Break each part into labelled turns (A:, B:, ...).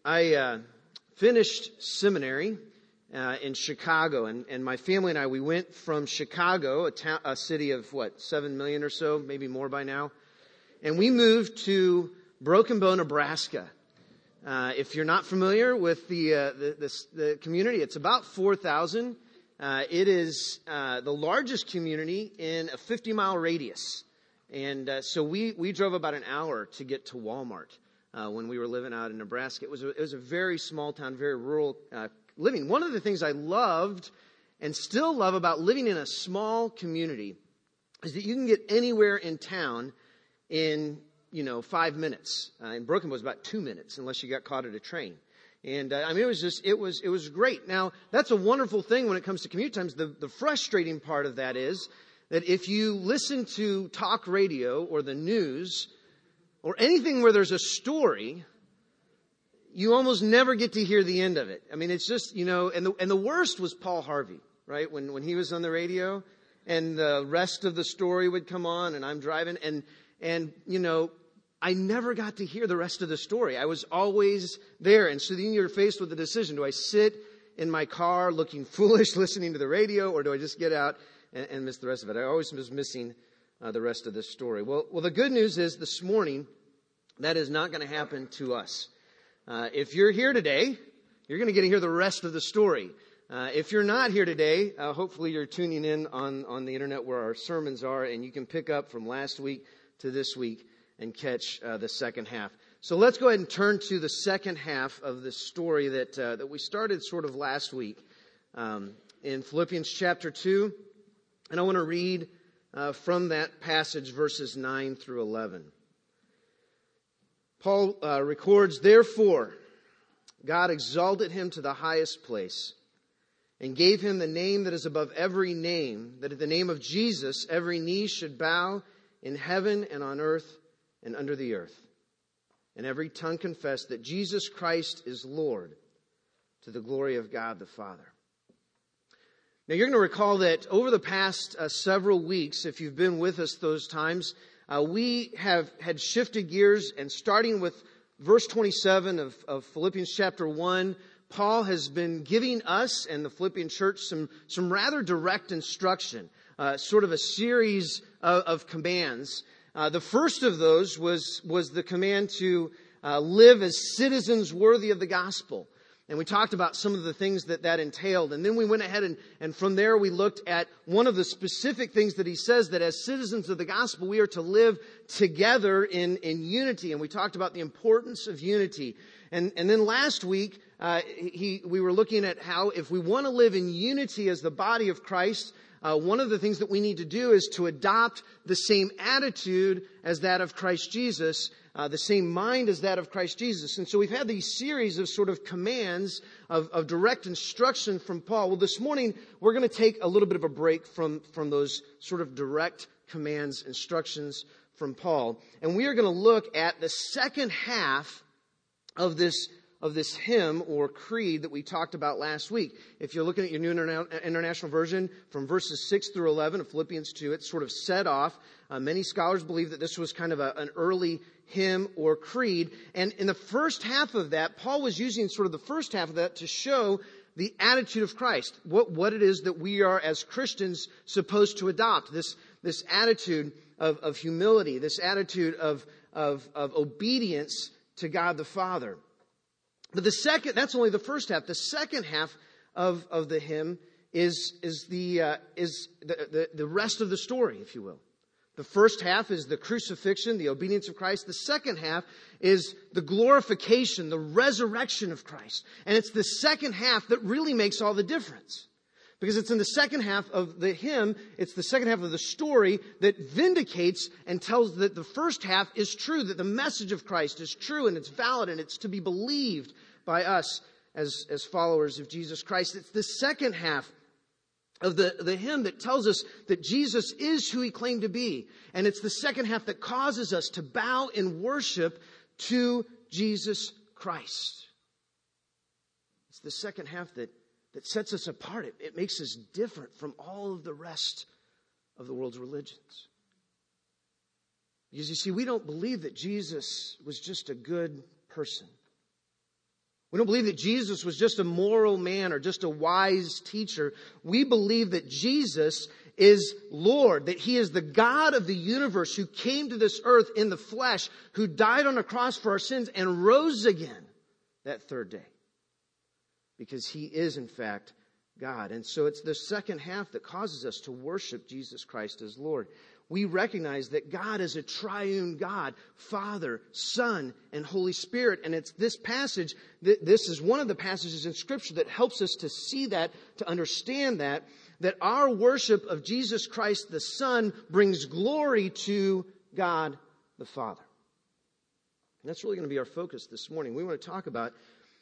A: I finished seminary in Chicago, and my family and I, we went from Chicago, a city of 7 million or so, maybe more by now, and we moved to Broken Bow, Nebraska. If you're not familiar with the community, it's about 4,000. It is the largest community in a 50-mile radius, and so we drove about an hour to get to Walmart. When we were living out in Nebraska. It was a very small town, very rural living. One of the things I loved and still love about living in a small community is that you can get anywhere in town in 5 minutes. In Broken Bow, it was about 2 minutes, unless you got caught at a train. And it was great. Now, that's a wonderful thing when it comes to commute times. The frustrating part of that is that if you listen to talk radio or the news, or anything where there's a story, you almost never get to hear the end of it. I mean, it's just, and the worst was Paul Harvey, right? When he was on the radio and the rest of the story would come on and I'm driving and I never got to hear the rest of the story. I was always there. And so then you're faced with the decision. Do I sit in my car looking foolish, listening to the radio, or do I just get out and miss the rest of it? I always was missing the rest of this story. Well, the good news is this morning, that is not going to happen to us. If you're here today, you're going to get to hear the rest of the story. If you're not here today, hopefully you're tuning in on the internet where our sermons are, and you can pick up from last week to this week and catch the second half. So let's go ahead and turn to the second half of this story that we started sort of last week in Philippians chapter 2. And I want to read from that passage, verses 9 through 11. Paul records, "Therefore, God exalted him to the highest place and gave him the name that is above every name, that at the name of Jesus every knee should bow in heaven and on earth and under the earth, and every tongue confess that Jesus Christ is Lord, to the glory of God the Father." Now, you're going to recall that over the past several weeks, if you've been with us those times, we have had shifted gears, and starting with verse 27 of Philippians chapter 1, Paul has been giving us and the Philippian church some rather direct instruction, sort of a series of commands. The first of those was the command to live as citizens worthy of the gospel. And we talked about some of the things that entailed. And then we went ahead and from there we looked at one of the specific things that he says, that as citizens of the gospel, we are to live together in unity. And we talked about the importance of unity. And then last week, we were looking at how if we want to live in unity as the body of Christ, one of the things that we need to do is to adopt the same attitude as that of Christ Jesus, the same mind as that of Christ Jesus. And so we've had these series of sort of commands of direct instruction from Paul. Well, this morning we're going to take a little bit of a break from those sort of direct commands, instructions from Paul. And we are going to look at the second half of this hymn or creed that we talked about last week. If you're looking at your New International Version, from verses 6 through 11 of Philippians 2, it's sort of set off. Many scholars believe that this was kind of an early hymn or creed. And in the first half of that, Paul was using sort of the first half of that to show the attitude of Christ, what it is that we are as Christians supposed to adopt, this attitude of humility, this attitude of obedience to God the Father. But that's only the first half. The second half of the hymn is the rest of the story, if you will. The first half is the crucifixion, the obedience of Christ. The second half is the glorification, the resurrection of Christ. And it's the second half that really makes all the difference. Because it's in the second half of the hymn, it's the second half of the story that vindicates and tells that the first half is true, that the message of Christ is true and it's valid and it's to be believed by us as followers of Jesus Christ. It's the second half of the hymn that tells us that Jesus is who he claimed to be. And it's the second half that causes us to bow in worship to Jesus Christ. It's the second half that sets us apart. It makes us different from all of the rest of the world's religions. Because you see, we don't believe that Jesus was just a good person. We don't believe that Jesus was just a moral man or just a wise teacher. We believe that Jesus is Lord, that He is the God of the universe who came to this earth in the flesh, who died on a cross for our sins and rose again that third day. Because He is, in fact, God. And so it's the second half that causes us to worship Jesus Christ as Lord. We recognize that God is a triune God, Father, Son, and Holy Spirit. And it's this passage, this is one of the passages in Scripture that helps us to see that, to understand that our worship of Jesus Christ the Son brings glory to God the Father. And that's really going to be our focus this morning. We want to talk about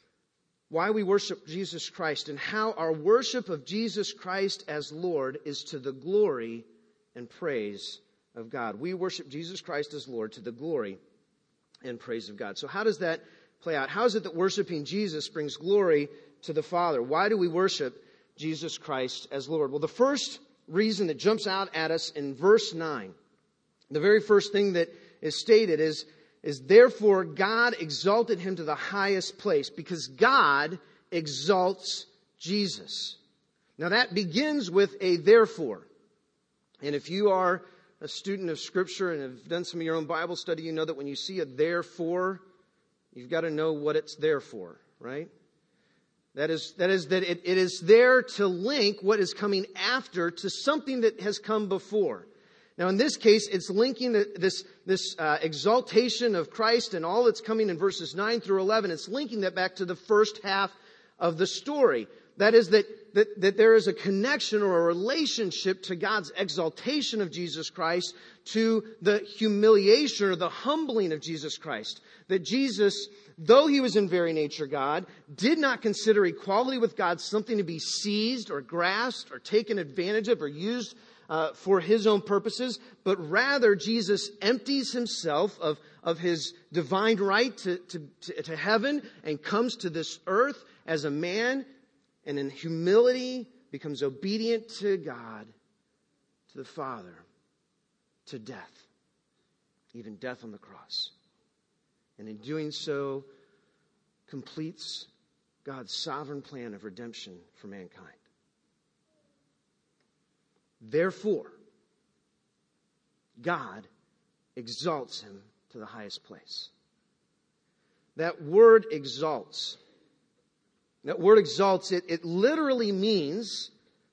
A: why we worship Jesus Christ and how our worship of Jesus Christ as Lord is to the glory and praise of God. We worship Jesus Christ as Lord to the glory and praise of God. So how does that play out? How is it that worshiping Jesus brings glory to the Father? Why do we worship Jesus Christ as Lord? Well, the first reason that jumps out at us in verse 9, the very first thing that is stated is therefore God exalted Him to the highest place, because God exalts Jesus. Now that begins with a therefore. And if you are a student of Scripture and have done some of your own Bible study, you know that when you see a therefore, you've got to know what it's there for, right? That it is there to link what is coming after to something that has come before. Now, in this case, it's linking this exaltation of Christ and all that's coming in verses 9 through 11. It's linking that back to the first half of the story. That is that there is a connection or a relationship to God's exaltation of Jesus Christ to the humiliation or the humbling of Jesus Christ. That Jesus, though He was in very nature God, did not consider equality with God something to be seized or grasped or taken advantage of or used for His own purposes, but rather Jesus empties Himself of His divine right to heaven and comes to this earth as a man, and in humility becomes obedient to God, to the Father, to death, even death on the cross. And in doing so, completes God's sovereign plan of redemption for mankind. Therefore, God exalts Him to the highest place. That word exalts, it literally means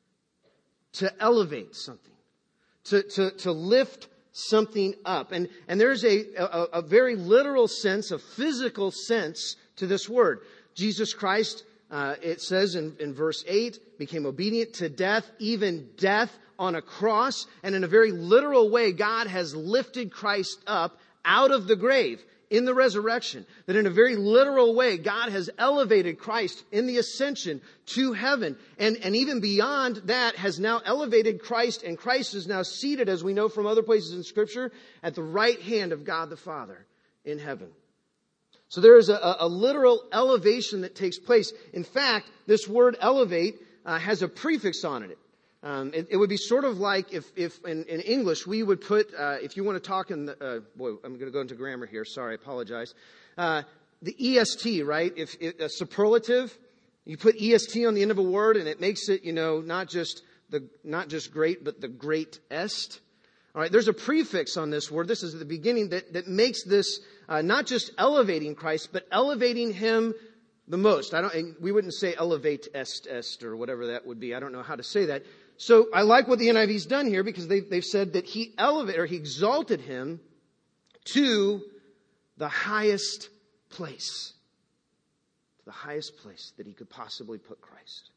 A: to elevate something, to lift something up. And there's a very literal sense, a physical sense to this word. Jesus Christ, it says in verse 8, became obedient to death, even death on a cross. And in a very literal way, God has lifted Christ up out of the grave in the resurrection. That in a very literal way, God has elevated Christ in the ascension to heaven. And even beyond that, has now elevated Christ, and Christ is now seated, as we know from other places in Scripture, at the right hand of God the Father in heaven. So there is a literal elevation that takes place. In fact, this word elevate has a prefix on it. It would be sort of like if in English we would put, if you want to talk in the, I'm going to go into grammar here. Sorry, I apologize. The EST, right? If a superlative, you put EST on the end of a word and it makes it, not just great, but the greatest. All right, there's a prefix on this word. This is at the beginning that makes this not just elevating Christ, but elevating Him the most. We wouldn't say elevate est or whatever that would be. I don't know how to say that. So I like what the NIV's done here, because they've said that He exalted Him to the highest place. To the highest place that He could possibly put Christ.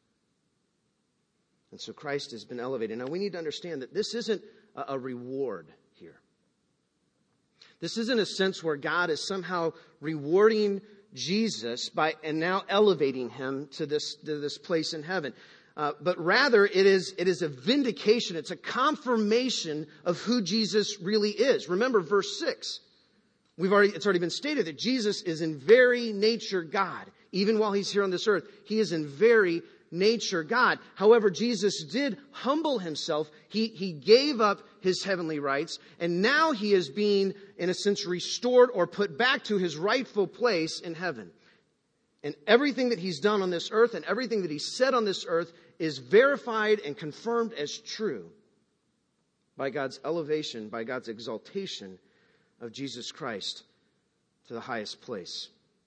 A: And so Christ has been elevated. Now we need to understand that this isn't a reward here. This isn't a sense where God is somehow rewarding Jesus and now elevating Him to this place in heaven. But rather it is a vindication. It's a confirmation of who Jesus really is. Remember verse 6. It's already been stated that Jesus is in very nature God. Even while He's here on this earth, He is in very nature God. However, Jesus did humble Himself. He gave up His heavenly rights, and now He is being, in a sense, restored or put back to His rightful place in heaven. And everything that he's done on this earth and everything that he said on this earth is verified and confirmed as true by God's elevation, by God's exaltation of Jesus Christ to the highest place.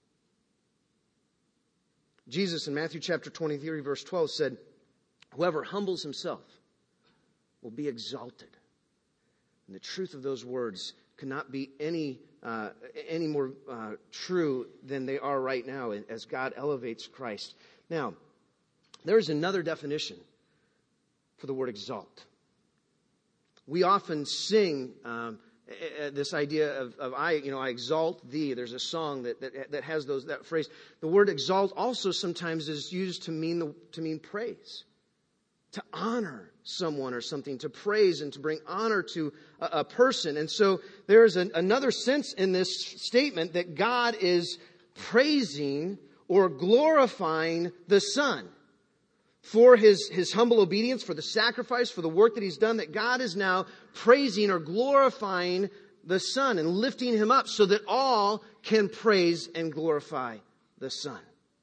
A: Jesus in Matthew chapter 23, verse 12 said, "Whoever humbles himself will be exalted." And the truth of those words cannot be any more true than they are right now as God elevates Christ. Now, there's another definition for the word exalt. We often sing this idea of I exalt thee. There's a song that has that phrase. The word exalt also sometimes is used to mean praise, to honor someone or something, to praise and to bring honor to a person. And so there is another sense in this statement that God is praising or glorifying the Son for his humble obedience, for the sacrifice, for the work that he's done, that God is now praising or glorifying the Son and lifting him up so that all can praise and glorify the Son.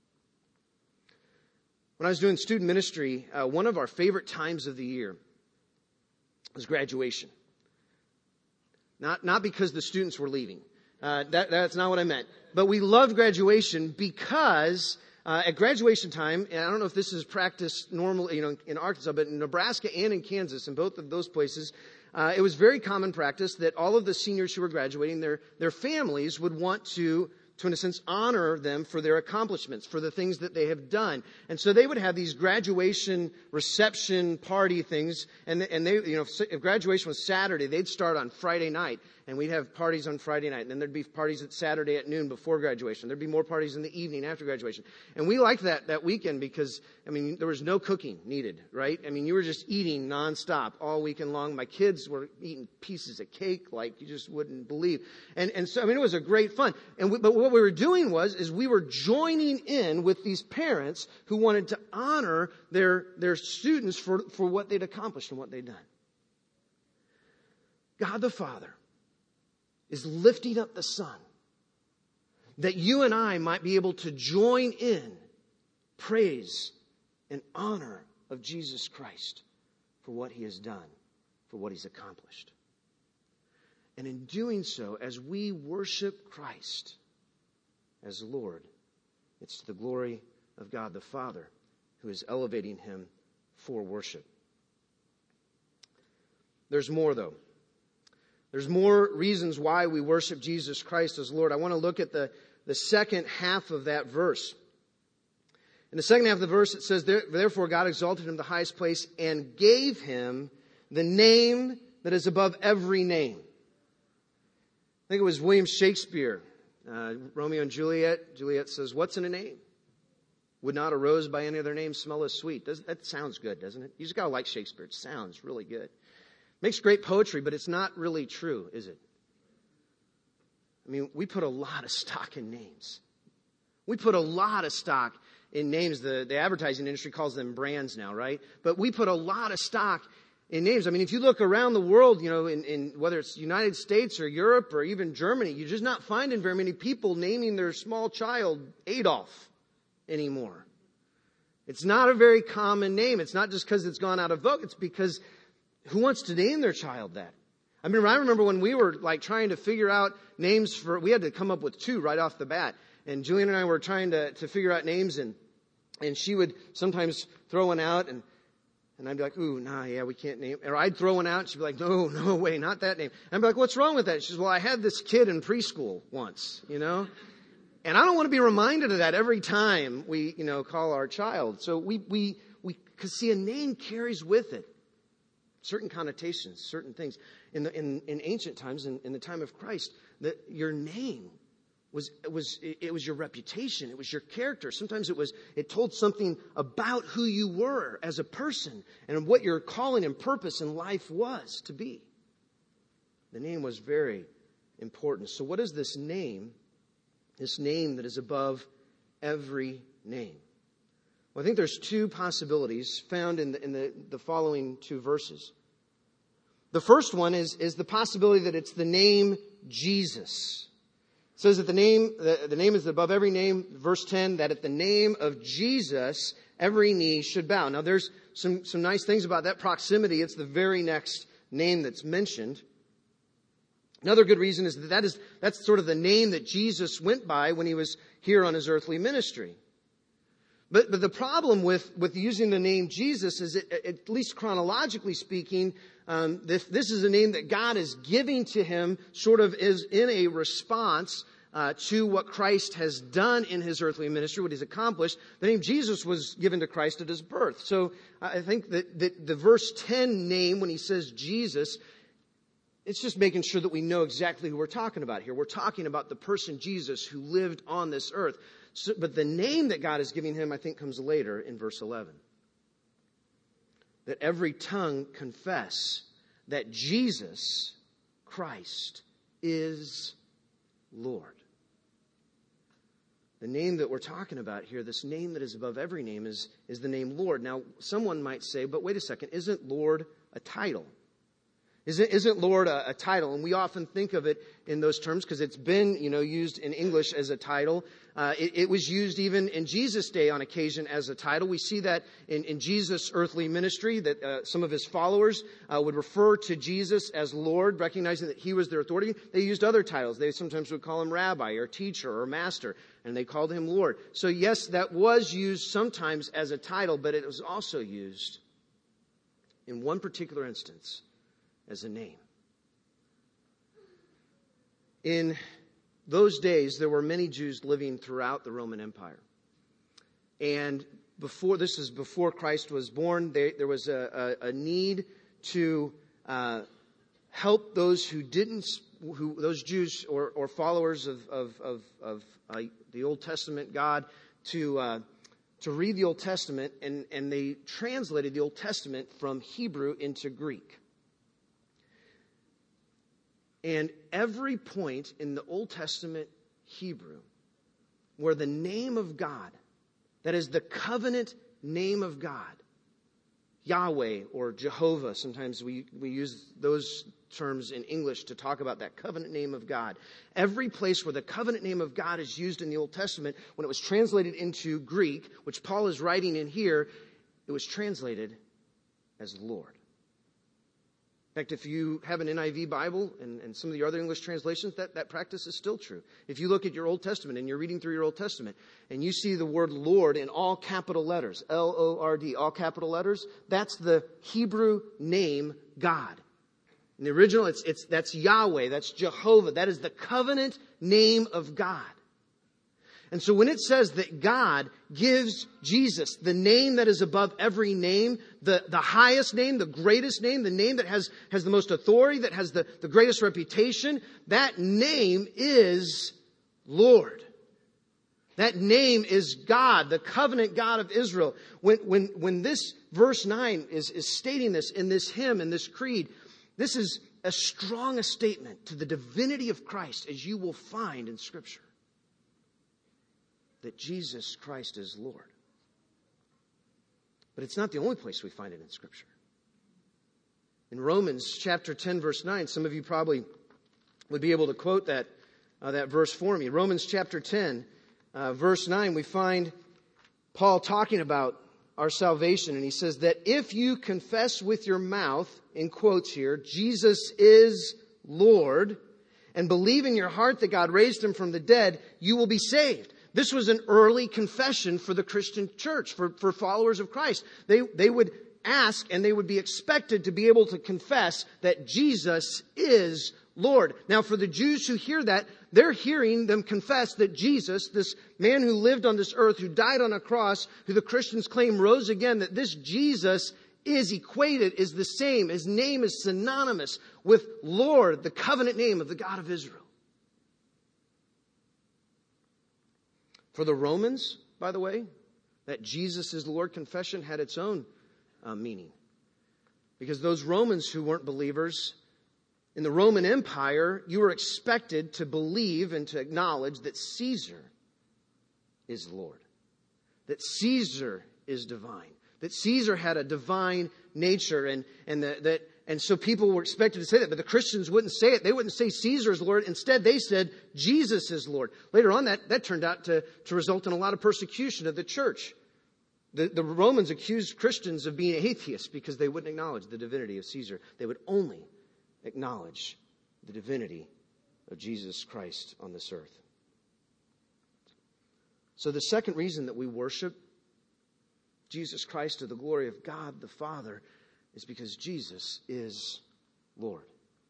A: When I was doing student ministry, one of our favorite times of the year was graduation. Not because the students were leaving. That's not what I meant. But we loved graduation because at graduation time, and I don't know if this is practiced normally, in Arkansas, but in Nebraska and in Kansas, in both of those places, it was very common practice that all of the seniors who were graduating, their families would want to in a sense, honor them for their accomplishments, for the things that they have done. And so they would have these graduation reception party things. And they, if graduation was Saturday, they'd start on Friday night. And we'd have parties on Friday night. And then there'd be parties at Saturday at noon before graduation. There'd be more parties in the evening after graduation. And we liked that weekend because, there was no cooking needed, right? You were just eating nonstop all weekend long. My kids were eating pieces of cake like you just wouldn't believe. And so, it was a great fun. But what we were doing is we were joining in with these parents who wanted to honor their students for what they'd accomplished and what they'd done. God the Father is lifting up the Son that you and I might be able to join in praise and honor of Jesus Christ for what he has done, for what he's accomplished. And in doing so, as we worship Christ as Lord, it's to the glory of God the Father who is elevating him for worship. There's more, though. There's more reasons why we worship Jesus Christ as Lord. I want to look at the second half of that verse. In the second half of the verse, it says, "Therefore God exalted him to the highest place and gave him the name that is above every name." I think it was William Shakespeare, Romeo and Juliet. Juliet says, "What's in a name? Would not a rose by any other name smell as sweet?" That sounds good, doesn't it? You just got to like Shakespeare. It sounds really good. Makes great poetry, but it's not really true, is it? We put a lot of stock in names. We put a lot of stock in names. The advertising industry calls them brands now, right? But we put a lot of stock in names. If you look around the world, in whether it's the United States or Europe or even Germany, you're just not finding very many people naming their small child Adolf anymore. It's not a very common name. It's not just because it's gone out of vogue. It's because who wants to name their child that? I remember when we were trying to figure out names we had to come up with two right off the bat. And Julian and I were trying to figure out names, and she would sometimes throw one out, and I'd be like, "Ooh, nah, yeah, we can't name." Or I'd throw one out, and she'd be like, "No way, not that name." And I'd be like, "What's wrong with that?" She says, "Well, I had this kid in preschool once, And I don't want to be reminded of that every time we, call our child. So because see, a name carries with it certain connotations, certain things. In ancient times, in the time of Christ, that your name was your reputation. It was your character. Sometimes it told something about who you were as a person and what your calling and purpose in life was to be. The name was very important. So what is this name? This name that is above every name. Well, I think there's two possibilities found in the following two verses. The first one is the possibility that it's the name Jesus. It says that the name is above every name. Verse 10, that at the name of Jesus, every knee should bow. Now there's some nice things about that proximity. It's the very next name that's mentioned. Another good reason is that's sort of the name that Jesus went by when he was here on his earthly ministry. But the problem with using the name Jesus is, at least chronologically speaking, this is a name that God is giving to him sort of is in a response to what Christ has done in his earthly ministry, what he's accomplished. The name Jesus was given to Christ at his birth. So I think that the verse 10 name, when he says Jesus, it's just making sure that we know exactly who we're talking about here. We're talking about the person Jesus who lived on this earth. But the name that God is giving him, I think, comes later in verse 11. That every tongue confess that Jesus Christ is Lord. The name that we're talking about here, this name that is above every name, is the name Lord. Now, someone might say, but wait a second, isn't Lord a title? Isn't Lord a title? And we often think of it in those terms because it's been, used in English as a title. It was used even in Jesus' day on occasion as a title. We see that in Jesus' earthly ministry, that some of his followers would refer to Jesus as Lord, recognizing that he was their authority. They used other titles. They sometimes would call him rabbi or teacher or master, and they called him Lord. So yes, that was used sometimes as a title, but it was also used in one particular instance as a name. In those days, there were many Jews living throughout the Roman Empire. And before Christ was born, there was a need to help those those Jews or followers of the Old Testament God to read the Old Testament, and they translated the Old Testament from Hebrew into Greek. And every point in the Old Testament Hebrew where the name of God, that is the covenant name of God, Yahweh or Jehovah, sometimes we use those terms in English to talk about that covenant name of God. Every place where the covenant name of God is used in the Old Testament, when it was translated into Greek, which Paul is writing in here, it was translated as Lord. In fact, if you have an NIV Bible and some of the other English translations, that practice is still true. If you look at your Old Testament and you're reading through your Old Testament and you see the word Lord in all capital letters, L-O-R-D, all capital letters, that's the Hebrew name God. In the original, that's Yahweh, that's Jehovah. That is the covenant name of God. And so when it says that God gives Jesus the name that is above every name, the highest name, the greatest name, the name that has the most authority, that has the greatest reputation, that name is Lord. That name is God, the covenant God of Israel. When this verse 9 is stating this in this hymn, in this creed, this is as strong a statement to the divinity of Christ as you will find in Scripture. That Jesus Christ is Lord. But it's not the only place we find it in Scripture. In Romans chapter 10, verse 9, some of you probably would be able to quote that verse for me. Romans chapter 10, verse 9, we find Paul talking about our salvation. And he says that if you confess with your mouth, in quotes here, Jesus is Lord, and believe in your heart that God raised him from the dead, you will be saved. This was an early confession for the Christian church, for followers of Christ. They would ask and they would be expected to be able to confess that Jesus is Lord. Now, for the Jews who hear that, they're hearing them confess that Jesus, this man who lived on this earth, who died on a cross, who the Christians claim rose again, that this Jesus is equated, is the same. His name is synonymous with Lord, the covenant name of the God of Israel. For the Romans, by the way, that Jesus is Lord confession had its own meaning. Because those Romans who weren't believers, in the Roman Empire, you were expected to believe and to acknowledge that Caesar is Lord. That Caesar is divine. That Caesar had a divine nature and that And so people were expected to say that, but the Christians wouldn't say it. They wouldn't say Caesar is Lord. Instead, they said Jesus is Lord. Later on, that turned out to result in a lot of persecution of the church. The Romans accused Christians of being atheists because they wouldn't acknowledge the divinity of Caesar. They would only acknowledge the divinity of Jesus Christ on this earth. So the second reason that we worship Jesus Christ to the glory of God the Father is because Jesus is Lord.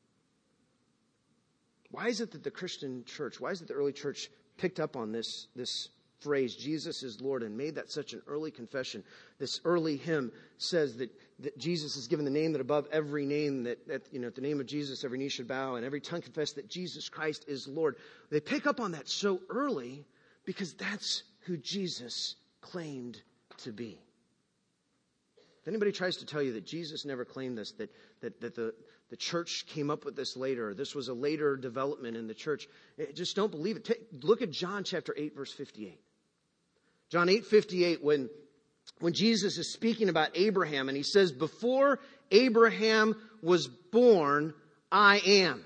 A: Why is it that the Christian church, why is it the early church picked up on this phrase, Jesus is Lord, and made that such an early confession? This early hymn says that Jesus is given the name that above every name, that at the name of Jesus every knee should bow and every tongue confess that Jesus Christ is Lord. They pick up on that so early because that's who Jesus claimed to be. If anybody tries to tell you that Jesus never claimed this, that the church came up with this later, or this was a later development in the church, just don't believe it. Look at John chapter 8, verse 58. John 8:58, when Jesus is speaking about Abraham, and he says, before Abraham was born, I am.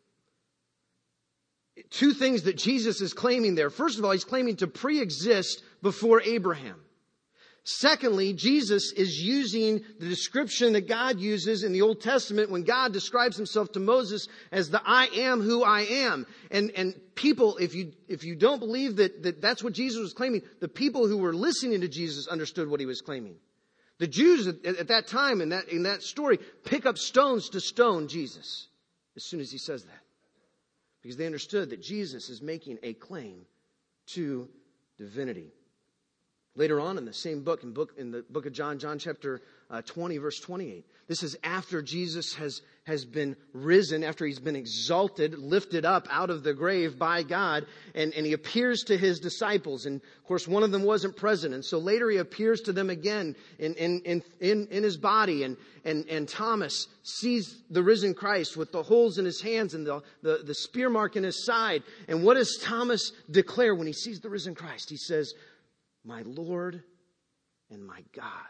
A: Two things that Jesus is claiming there. First of all, he's claiming to pre-exist before Abraham. Secondly, Jesus is using the description that God uses in the Old Testament when God describes himself to Moses as the I am who I am. And people, if you don't believe that that's what Jesus was claiming, the people who were listening to Jesus understood what he was claiming. The Jews at that time in that story pick up stones to stone Jesus as soon as he says that. Because they understood that Jesus is making a claim to divinity. Later on in the same book, in the book of John chapter 20, verse 28. This is after Jesus has been risen, after he's been exalted, lifted up out of the grave by God, and he appears to his disciples. And of course, one of them wasn't present, and so later he appears to them again in his body. And Thomas sees the risen Christ with the holes in his hands and the spear mark in his side. And what does Thomas declare when he sees the risen Christ? He says, "My Lord and my God."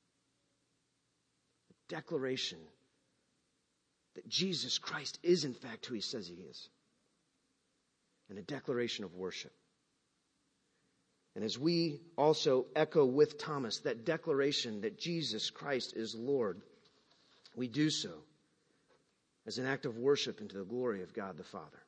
A: A declaration that Jesus Christ is in fact who he says he is. And a declaration of worship. And as we also echo with Thomas that declaration that Jesus Christ is Lord, we do so as an act of worship into the glory of God the Father.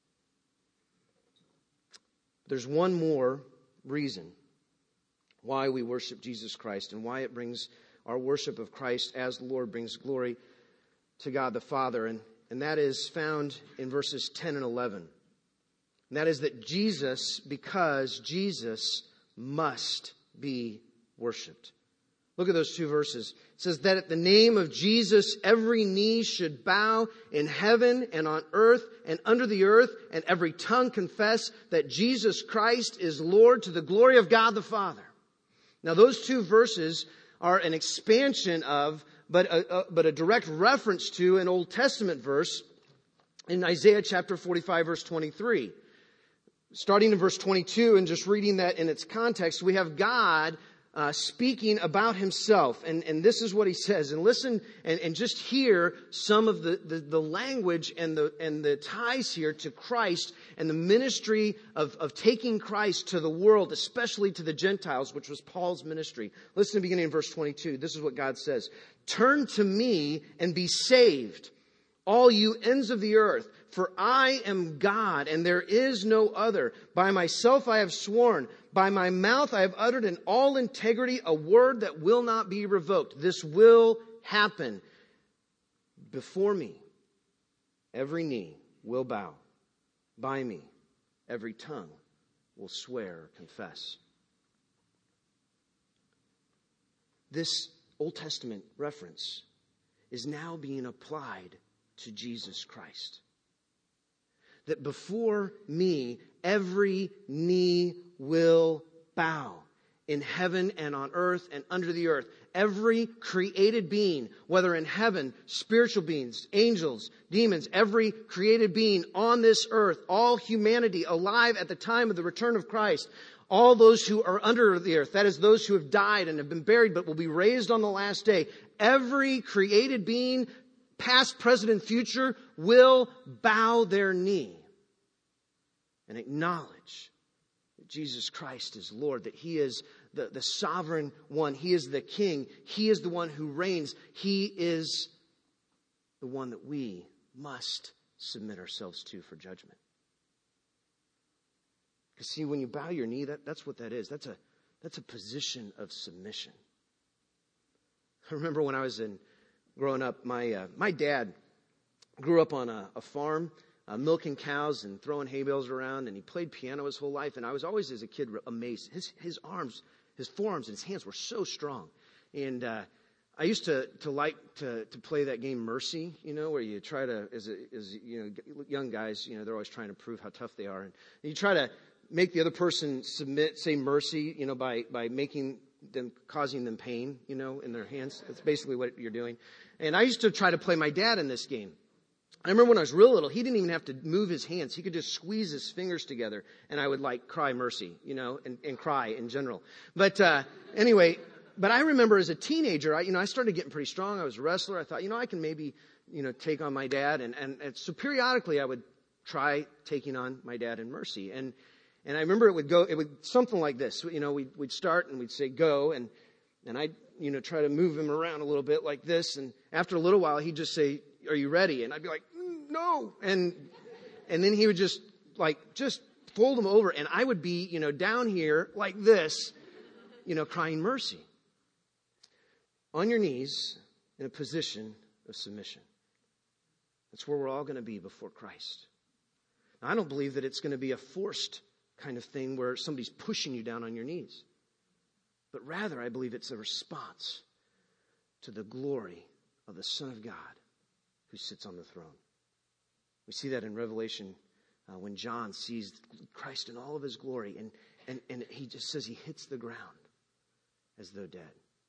A: There's one more reason why we worship Jesus Christ and why it brings our worship of Christ as the Lord brings glory to God the Father. And that is found in verses 10 and 11. And that is that because Jesus must be worshiped. Look at those two verses. It says that at the name of Jesus, every knee should bow in heaven and on earth and under the earth, and every tongue confess that Jesus Christ is Lord to the glory of God the Father. Now, those two verses are an expansion of, but a direct reference to an Old Testament verse in Isaiah chapter 45, verse 23. Starting in verse 22 and just reading that in its context, we have God speaking about himself. And this is what he says. And listen and just hear some of the language and the ties here to Christ and the ministry of taking Christ to the world, especially to the Gentiles, which was Paul's ministry. Listen, beginning in verse 22. This is what God says. "Turn to me and be saved, all you ends of the earth. For I am God, and there is no other. By myself I have sworn. By my mouth I have uttered in all integrity a word that will not be revoked." This will happen. "Before me, every knee will bow. By me, every tongue will swear or confess." This Old Testament reference is now being applied to Jesus Christ. That before me, every knee will bow in heaven and on earth and under the earth. Every created being, whether in heaven, spiritual beings, angels, demons, every created being on this earth, all humanity alive at the time of the return of Christ, all those who are under the earth, that is those who have died and have been buried but will be raised on the last day, every created being past, present, and future, will bow their knee and acknowledge that Jesus Christ is Lord, that He is the sovereign one. He is the King. He is the one who reigns. He is the one that we must submit ourselves to for judgment. Because see, when you bow your knee, that's what that is. That's a position of submission. I remember when I was growing up, my dad grew up on a farm, milking cows and throwing hay bales around, and he played piano his whole life. And I was always, as a kid, amazed. His arms, his forearms, and his hands were so strong. And I used to like to play that game Mercy, where you try to, as young guys, they're always trying to prove how tough they are, and you try to make the other person say mercy, by causing them pain, in their hands. That's basically what you're doing. And I used to try to play my dad in this game. I remember when I was real little, he didn't even have to move his hands. He could just squeeze his fingers together, and I would cry mercy, and cry in general. But anyway, but I remember as a teenager, I started getting pretty strong. I was a wrestler. I thought, I can maybe, take on my dad. And so periodically I would try taking on my dad in mercy. And I remember it would something like this. We'd start and we'd say go, and I'd, try to move him around a little bit like this. And after a little while, he'd just say, "Are you ready?" And I'd be like, "No." And then he would just fold him over, and I would be, down here like this, crying mercy. On your knees in a position of submission. That's where we're all going to be before Christ. Now, I don't believe that it's going to be a forced kind of thing where somebody's pushing you down on your knees. But rather, I believe it's a response to the glory of the Son of God who sits on the throne. We see that in Revelation when John sees Christ in all of His glory. And he just says he hits the ground as though dead.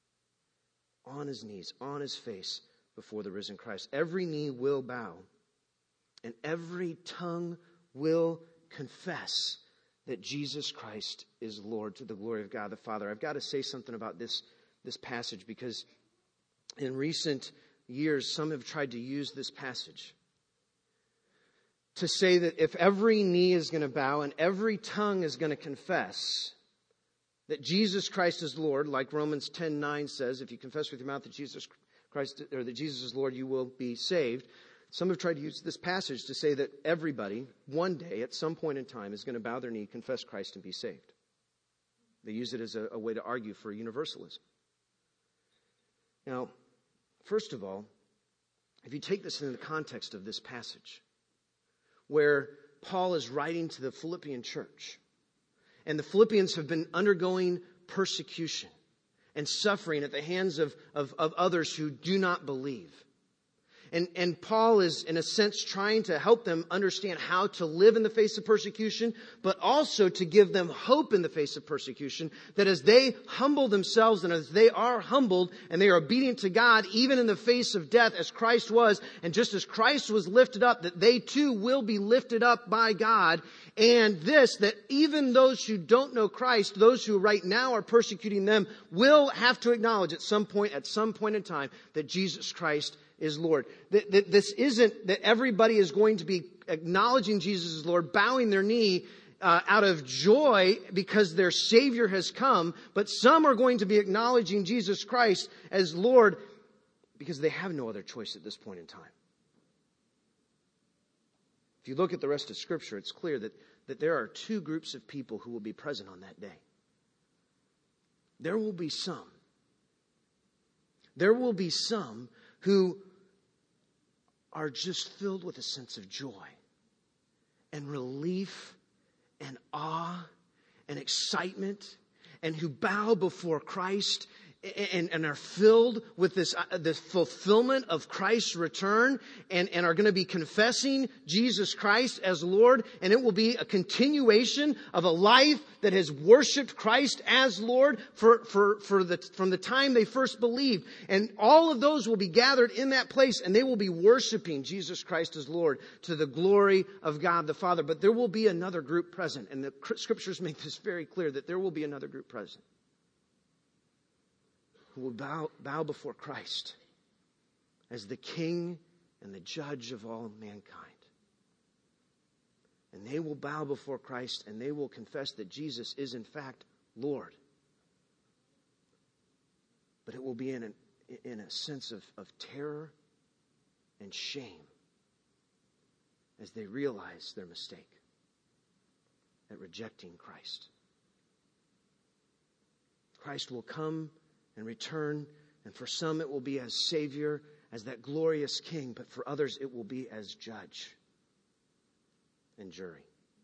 A: On his knees, on his face before the risen Christ. Every knee will bow and every tongue will confess that Jesus Christ is Lord, to the glory of God the Father. I've got to say something about this passage, because in recent years, some have tried to use this passage to say that if every knee is going to bow and every tongue is going to confess that Jesus Christ is Lord, like Romans 10:9 says, if you confess with your mouth that Jesus Christ, or that Jesus is Lord, you will be saved. Some have tried to use this passage to say that everybody, one day, at some point in time, is going to bow their knee, confess Christ, and be saved. They use it as a way to argue for universalism. Now, first of all, if you take this in the context of this passage, where Paul is writing to the Philippian church, and the Philippians have been undergoing persecution and suffering at the hands of others who do not believe. And Paul is, in a sense, trying to help them understand how to live in the face of persecution, but also to give them hope in the face of persecution, that as they humble themselves and as they are humbled and they are obedient to God, even in the face of death, as Christ was, and just as Christ was lifted up, that they too will be lifted up by God. And this, that even those who don't know Christ, those who right now are persecuting them, will have to acknowledge at some point in time, that Jesus Christ is Lord. This isn't that everybody is going to be acknowledging Jesus as Lord, bowing their knee out of joy because their Savior has come, but some are going to be acknowledging Jesus Christ as Lord because they have no other choice at this point in time. If you look at the rest of Scripture, it's clear that there are two groups of people who will be present on that day. There will be some who are just filled with a sense of joy and relief and awe and excitement, and who bow before Christ and are filled with this fulfillment of Christ's return and are going to be confessing Jesus Christ as Lord. And it will be a continuation of a life that has worshiped Christ as Lord from the time they first believed. And all of those will be gathered in that place, and they will be worshiping Jesus Christ as Lord to the glory of God the Father. But there will be another group present, and the Scriptures make this very clear, that there will be another group present who will bow before Christ as the King and the judge of all mankind. And they will bow before Christ, and they will confess that Jesus is in fact Lord. But it will be in a sense of terror and shame as they realize their mistake at rejecting Christ. Christ will come and return, and for some it will be as Savior, as that glorious King, but for others it will be as judge and jury.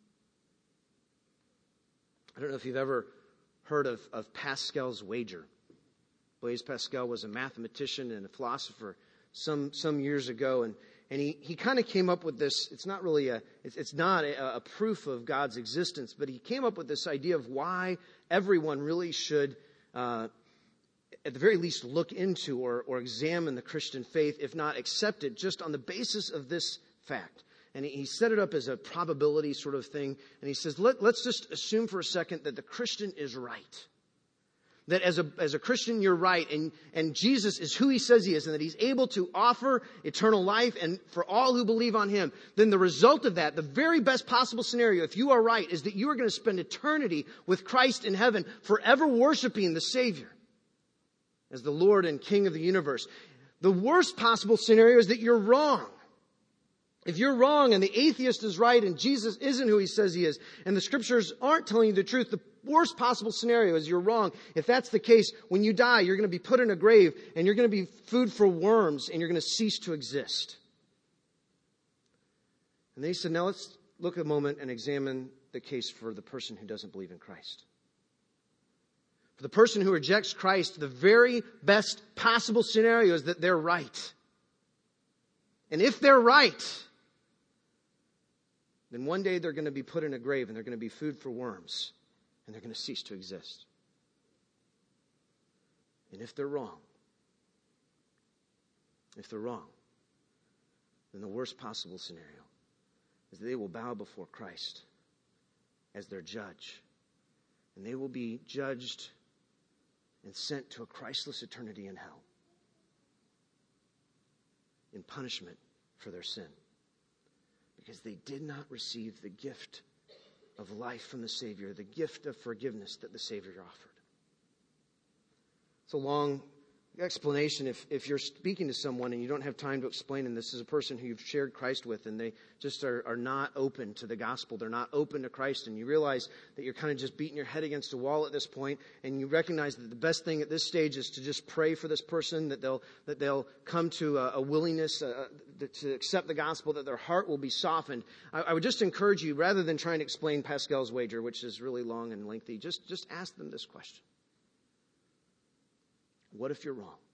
A: I don't know if you've ever heard of Pascal's wager. Blaise Pascal was a mathematician and a philosopher some years ago, and he kind of came up with this. It's not really a proof of God's existence, but he came up with this idea of why everyone really should, at the very least, look into or examine the Christian faith, if not accept it, just on the basis of this fact. And he set it up as a probability sort of thing. And he says, let's just assume for a second that the Christian is right. That as a Christian, you're right. And Jesus is who he says he is. And that he's able to offer eternal life and for all who believe on him. Then the result of that, the very best possible scenario, if you are right, is that you are going to spend eternity with Christ in heaven, forever worshiping the Savior as the Lord and King of the universe. The worst possible scenario is that you're wrong. If you're wrong and the atheist is right and Jesus isn't who he says he is and the scriptures aren't telling you the truth, the worst possible scenario is you're wrong. If that's the case, when you die, you're going to be put in a grave and you're going to be food for worms and you're going to cease to exist. And they said, now let's look a moment and examine the case for the person who doesn't believe in Christ. For the person who rejects Christ, the very best possible scenario is that they're right. And if they're right, then one day they're going to be put in a grave and they're going to be food for worms and they're going to cease to exist. And if they're wrong, then the worst possible scenario is that they will bow before Christ as their judge. And they will be judged and sent to a Christless eternity in hell in punishment for their sin. Because they did not receive the gift of life from the Savior, the gift of forgiveness that the Savior offered. It's a long explanation if you're speaking to someone and you don't have time to explain, and this is a person who you've shared Christ with and they just are not open to the gospel. They're not open to Christ, and you realize that you're kind of just beating your head against a wall at this point, and you recognize that the best thing at this stage is to just pray for this person, that they'll come to a willingness to accept the gospel, that their heart will be softened. I would just encourage you, rather than trying to explain Pascal's wager, which is really long and lengthy, just ask them this question. What if you're wrong?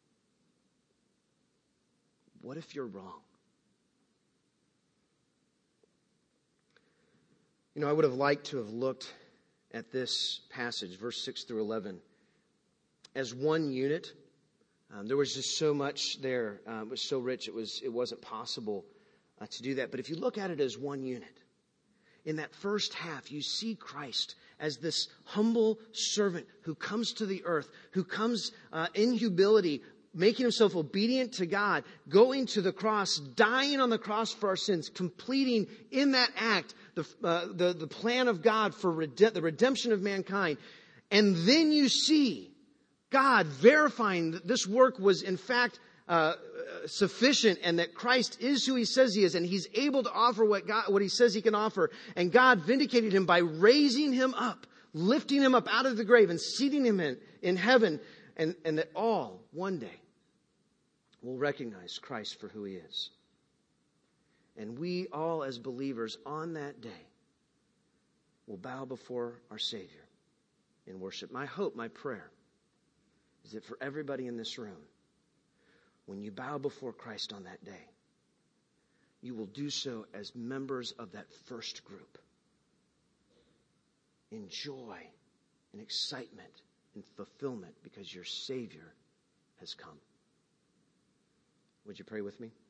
A: What if you're wrong? You know, I would have liked to have looked at this passage, verse 6 through 11, as one unit. There was just so much there. It was so rich, it wasn't possible to do that. But if you look at it as one unit, in that first half, you see Christ as this humble servant who comes to the earth, who comes in humility, making himself obedient to God, going to the cross, dying on the cross for our sins, completing in that act the plan of God for the redemption of mankind. And then you see God verifying that this work was in fact sufficient, and that Christ is who he says he is, and he's able to offer what he says he can offer. And God vindicated him by raising him up, lifting him up out of the grave and seating him in heaven, and that all one day will recognize Christ for who he is. And we all as believers on that day will bow before our Savior in worship. My hope, my prayer is that for everybody in this room, when you bow before Christ on that day, you will do so as members of that first group, in joy and excitement and fulfillment, because your Savior has come. Would you pray with me?